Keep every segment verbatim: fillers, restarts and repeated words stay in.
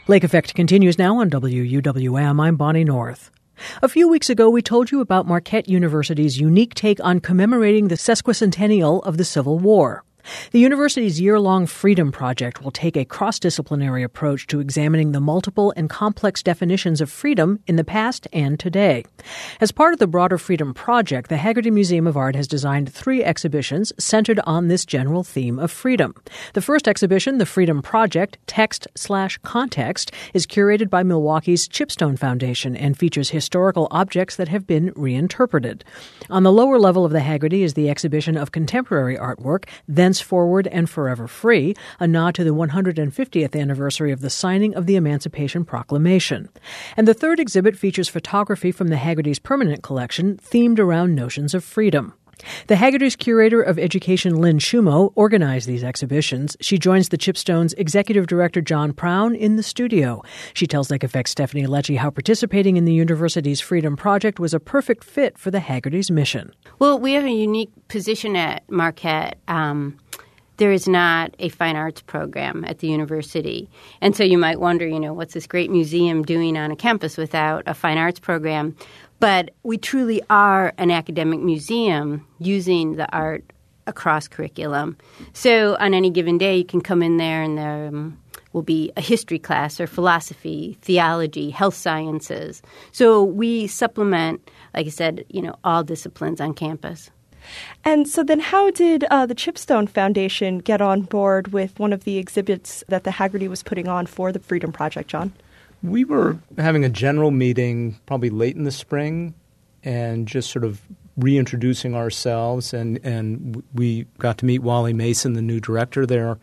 Lake Effect continues now on W U W M. I'm Bonnie North. A few weeks ago, we told you about Marquette University's unique take on commemorating the sesquicentennial of the Civil War. The university's year-long Freedom Project will take a cross-disciplinary approach to examining the multiple and complex definitions of freedom in the past and today. As part of the broader Freedom Project, the Hagerty Museum of Art has designed three exhibitions centered on this general theme of freedom. The first exhibition, the Freedom Project, Text slash Context, is curated by Milwaukee's Chipstone Foundation and features historical objects that have been reinterpreted. On the lower level of the Hagerty is the exhibition of contemporary artwork, Thenceforward and Forever Free, a nod to the one hundred fiftieth anniversary of the signing of the Emancipation Proclamation. And the third exhibit features photography from the Hagerty's permanent collection themed around notions of freedom. The Hagerty's curator of education, Lynn Shumo, organized these exhibitions. She joins the Chipstone's executive director, John Prown, in the studio. She tells Lake Effect's Stephanie Lecce how participating in the university's Freedom Project was a perfect fit for the Hagerty's mission. Well, we have a unique position at Marquette. Um, there is not a fine arts program at the university. And so you might wonder, you know, what's this great museum doing on a campus without a fine arts program? But we truly are an academic museum using the art across curriculum. So on any given day, you can come in there and there um, will be a history class or philosophy, theology, health sciences. So we supplement, like I said, you know, all disciplines on campus. And so then how did uh, the Chipstone Foundation get on board with one of the exhibits that the Hagerty was putting on for the Freedom Project, John? We were having a general meeting probably late in the spring and just sort of reintroducing ourselves. And, and we got to meet Wally Mason, the new director there.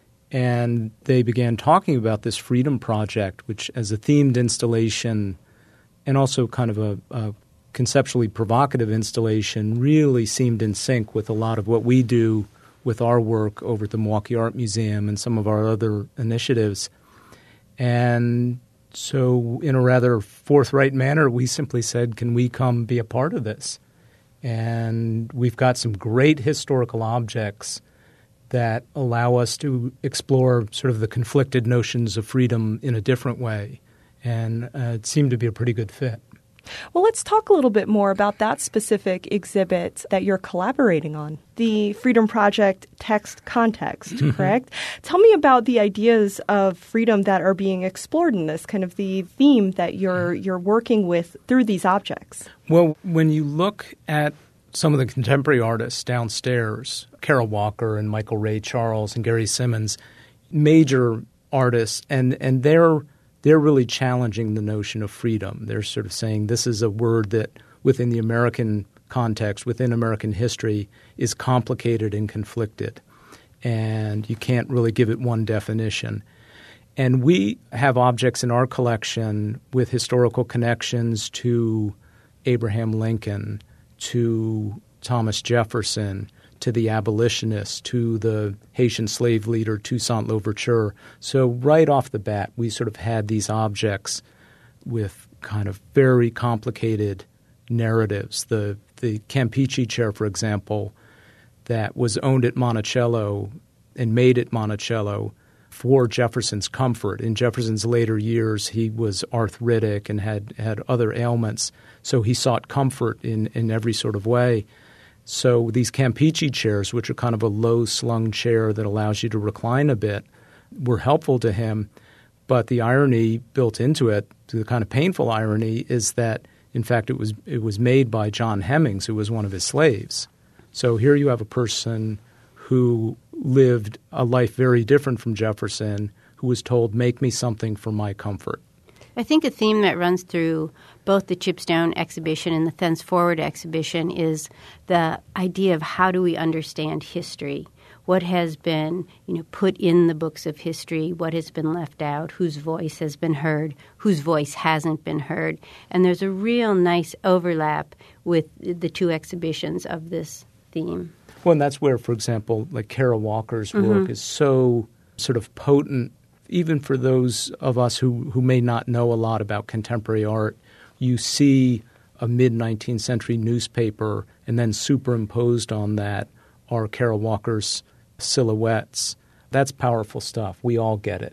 And they began talking about this Freedom Project, which as a themed installation and also kind of a, a conceptually provocative installation really seemed in sync with a lot of what we do with our work over at the Milwaukee Art Museum and some of our other initiatives. And so in a rather forthright manner, we simply said, can we come be a part of this? And we've got some great historical objects that allow us to explore sort of the conflicted notions of freedom in a different way. And uh, it seemed to be a pretty good fit. Well, let's talk a little bit more about that specific exhibit that you're collaborating on, the Freedom Project Text Context, correct? Tell me about the ideas of freedom that are being explored in this, kind of the theme that you're you're working with through these objects. Well, when you look at some of the contemporary artists downstairs, Carol Walker and Michael Ray Charles and Gary Simmons, major artists, and, and they're They're really challenging the notion of freedom. They're sort of saying this is a word that within the American context, within American history, is complicated and conflicted. And you can't really give it one definition. And we have objects in our collection with historical connections to Abraham Lincoln, to Thomas Jefferson, to the abolitionists, to the Haitian slave leader, Toussaint Louverture. So right off the bat, we sort of had these objects with kind of very complicated narratives. The the Campeche chair, for example, that was owned at Monticello and made at Monticello for Jefferson's comfort. In Jefferson's later years, he was arthritic and had, had other ailments, so he sought comfort in, in every sort of way. So these Campeche chairs, which are kind of a low-slung chair that allows you to recline a bit, were helpful to him. But the irony built into it, the kind of painful irony, is that, in fact, it was it was made by John Hemmings, who was one of his slaves. So here you have a person who lived a life very different from Jefferson, who was told, make me something for my comfort. I think a theme that runs through both the Chipstone exhibition and the Thenceforward exhibition is the idea of how do we understand history, what has been, you know, put in the books of history, what has been left out, whose voice has been heard, whose voice hasn't been heard. And there's a real nice overlap with the two exhibitions of this theme. Well, and that's where, for example, like Carol Walker's work mm-hmm. is so sort of potent. Even for those of us who, who may not know a lot about contemporary art, you see a mid-nineteenth century newspaper and then superimposed on that are Carol Walker's silhouettes. That's powerful stuff. We all get it.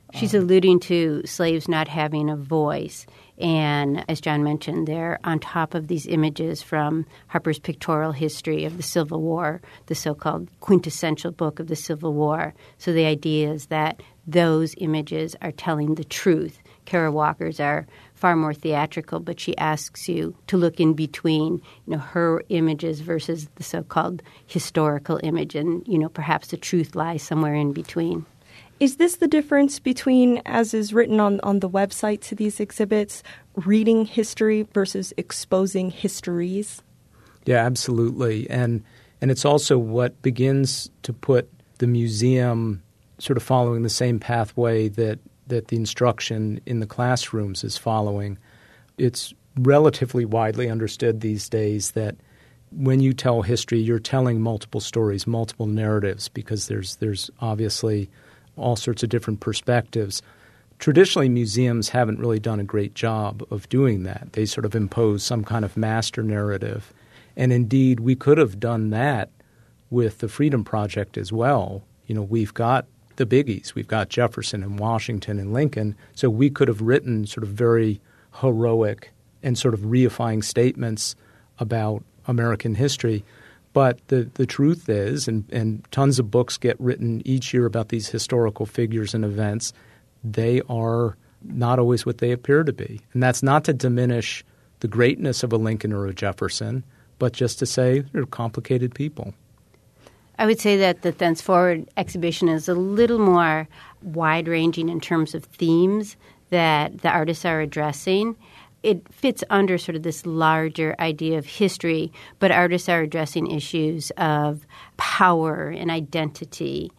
She's alluding to slaves not having a voice. And as John mentioned, they're on top of these images from Harper's Pictorial History of the Civil War, the so-called quintessential book of the Civil War. So the idea is that those images are telling the truth. Kara Walker's are far more theatrical, but she asks you to look in between, you know, her images versus the so-called historical image, and, you know, perhaps the truth lies somewhere in between. Is this the difference between, as is written on, on the website to these exhibits, reading history versus exposing histories? Yeah, absolutely. And and it's also what begins to put the museum sort of following the same pathway that, that the instruction in the classrooms is following. It's relatively widely understood these days that when you tell history, you're telling multiple stories, multiple narratives, because there's there's obviously all sorts of different perspectives. Traditionally, museums haven't really done a great job of doing that. They sort of impose some kind of master narrative. And indeed, we could have done that with the Freedom Project as well. You know, we've got the biggies. We've got Jefferson and Washington and Lincoln. So we could have written sort of very heroic and sort of reifying statements about American history. But the, the truth is, and, and tons of books get written each year about these historical figures and events, they are not always what they appear to be. And that's not to diminish the greatness of a Lincoln or a Jefferson, but just to say they're complicated people. I would say that the Thenceforward exhibition is a little more wide-ranging in terms of themes that the artists are addressing. It fits under sort of this larger idea of history, but artists are addressing issues of power and identity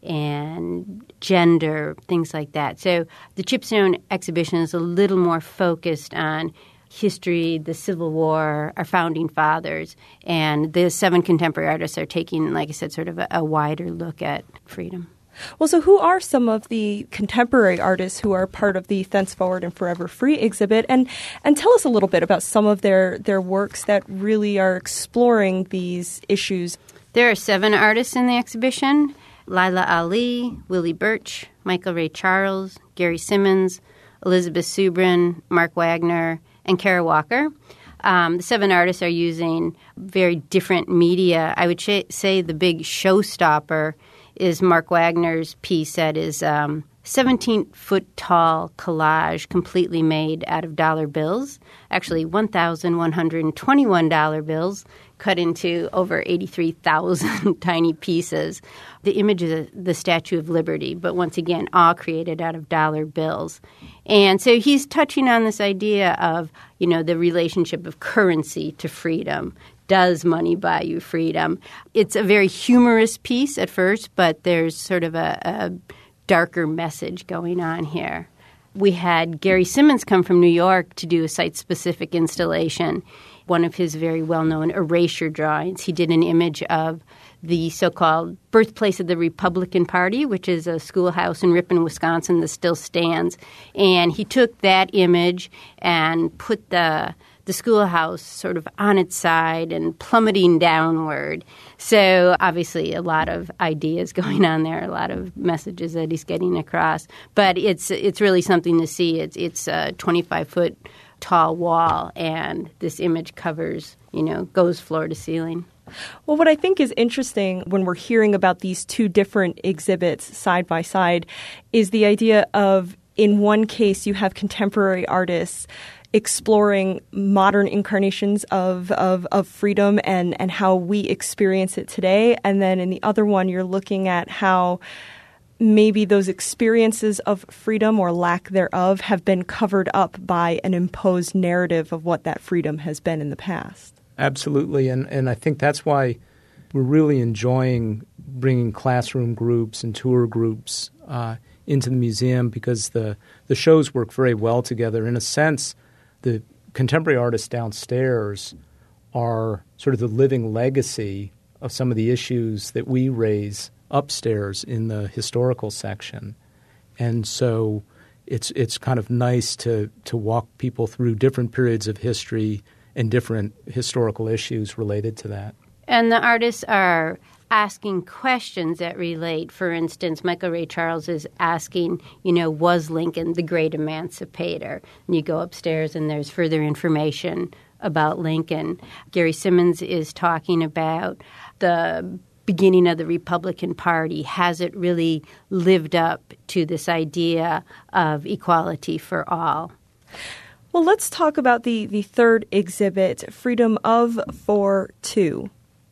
and gender, things like that. So the Chipstone exhibition is a little more focused on history, the Civil War, our founding fathers, and the seven contemporary artists are taking, like I said, sort of a, a wider look at freedom. Well, so who are some of the contemporary artists who are part of the Thenceforward and Forever Free exhibit? And and tell us a little bit about some of their, their works that really are exploring these issues. There are seven artists in the exhibition: Lila Ali, Willie Birch, Michael Ray Charles, Gary Simmons, Elizabeth Subrin, Mark Wagner, and Kara Walker. Um, the seven artists are using very different media. I would sh- say the big showstopper is Mark Wagner's piece that is um, seventeen-foot-tall collage completely made out of dollar bills, actually one thousand one hundred twenty-one dollar bills cut into over eighty-three thousand tiny pieces. The image is the Statue of Liberty, but once again, all created out of dollar bills. And so he's touching on this idea of, you know, the relationship of currency to freedom. Does money buy you freedom? It's a very humorous piece at first, but there's sort of a, a darker message going on here. We had Gary Simmons come from New York to do a site-specific installation. One of his very well-known erasure drawings, he did an image of the so-called birthplace of the Republican Party, which is a schoolhouse in Ripon, Wisconsin that still stands. And he took that image and put the the schoolhouse sort of on its side and plummeting downward. So obviously a lot of ideas going on there, a lot of messages that he's getting across. But it's it's really something to see. It's it's a twenty-five foot tall wall, and this image covers, you know, goes floor to ceiling. Well, what I think is interesting when we're hearing about these two different exhibits side by side is the idea of, in one case, you have contemporary artists exploring modern incarnations of, of, of freedom and, and how we experience it today. And then in the other one, you're looking at how maybe those experiences of freedom or lack thereof have been covered up by an imposed narrative of what that freedom has been in the past. Absolutely. And, and I think that's why we're really enjoying bringing classroom groups and tour groups uh, into the museum, because the, the shows work very well together. In a sense, the contemporary artists downstairs are sort of the living legacy of some of the issues that we raise upstairs in the historical section. And so it's it's kind of nice to, to walk people through different periods of history and different historical issues related to that. And the artists are asking questions that relate. For instance, Michael Ray Charles is asking, you know, was Lincoln the great emancipator? And you go upstairs and there's further information about Lincoln. Gary Simmons is talking about the beginning of the Republican Party. Has it really lived up to this idea of equality for all? Well, let's talk about the, the third exhibit, Freedom of for two.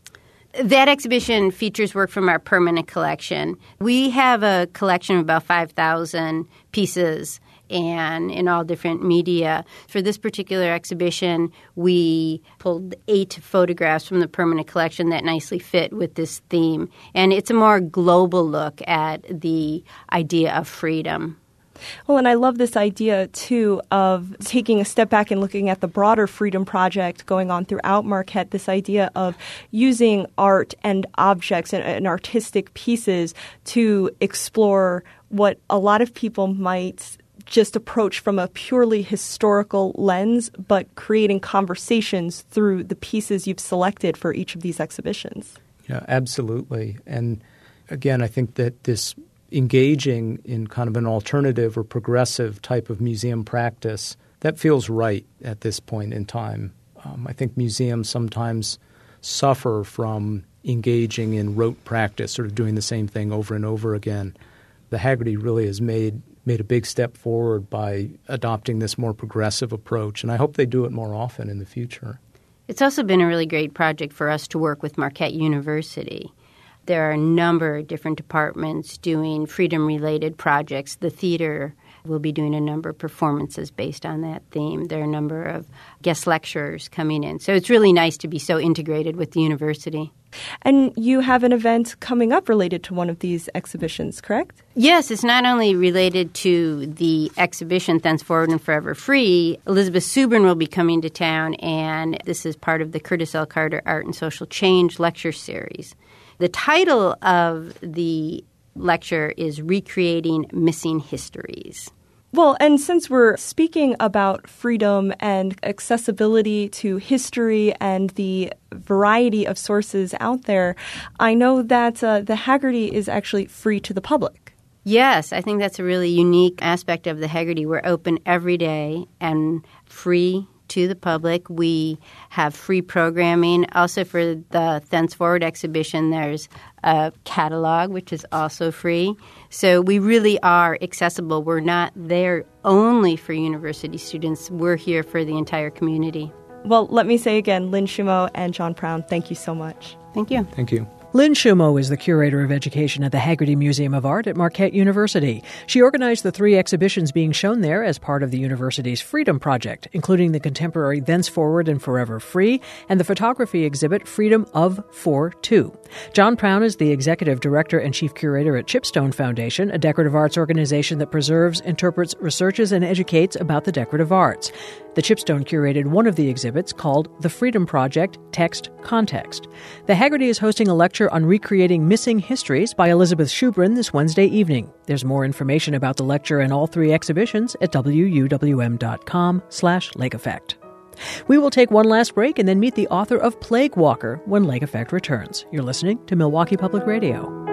That exhibition features work from our permanent collection. We have a collection of about five thousand pieces and in all different media. For this particular exhibition, we pulled eight photographs from the permanent collection that nicely fit with this theme. And it's a more global look at the idea of freedom. Well, and I love this idea, too, of taking a step back and looking at the broader freedom project going on throughout Marquette, this idea of using art and objects and, and artistic pieces to explore what a lot of people might just approach from a purely historical lens, but creating conversations through the pieces you've selected for each of these exhibitions. Yeah, absolutely. And again, I think that this engaging in kind of an alternative or progressive type of museum practice, that feels right at this point in time. Um, I think museums sometimes suffer from engaging in rote practice, sort of doing the same thing over and over again. The Hagerty really has made made a big step forward by adopting this more progressive approach, and I hope they do it more often in the future. It's also been a really great project for us to work with Marquette University. There are a number of different departments doing freedom-related projects. The theater will be doing a number of performances based on that theme. There are a number of guest lecturers coming in. So it's really nice to be so integrated with the university. And you have an event coming up related to one of these exhibitions, correct? Yes, it's not only related to the exhibition, Thenceforward and Forever Free. Elizabeth Subrin will be coming to town, and this is part of the Curtis L. Carter Art and Social Change lecture series. The title of the lecture is Recreating Missing Histories. Well, and since we're speaking about freedom and accessibility to history and the variety of sources out there, I know that uh, the Hagerty is actually free to the public. Yes, I think that's a really unique aspect of the Hagerty. We're open every day and free to the public. We have free programming. Also for the Thenceforward exhibition, there's a catalog, which is also free. So we really are accessible. We're not there only for university students. We're here for the entire community. Well, let me say again, Lynn Shumo and John Prown, thank you so much. Thank you. Thank you. Lynn Shumo is the Curator of Education at the Hagerty Museum of Art at Marquette University. She organized the three exhibitions being shown there as part of the university's Freedom Project, including the contemporary Thenceforward and Forever Free and the photography exhibit Freedom of for two. John Prown is the Executive Director and Chief Curator at Chipstone Foundation, a decorative arts organization that preserves, interprets, researches, and educates about the decorative arts. The Chipstone curated one of the exhibits called The Freedom Project Text Context. The Hagerty is hosting a lecture on recreating missing histories by Elizabeth Subrin this Wednesday evening. There's more information about the lecture and all three exhibitions at W U W M dot com slash Lake Effect. We will take one last break and then meet the author of Plague Walker when Lake Effect returns. You're listening to Milwaukee Public Radio.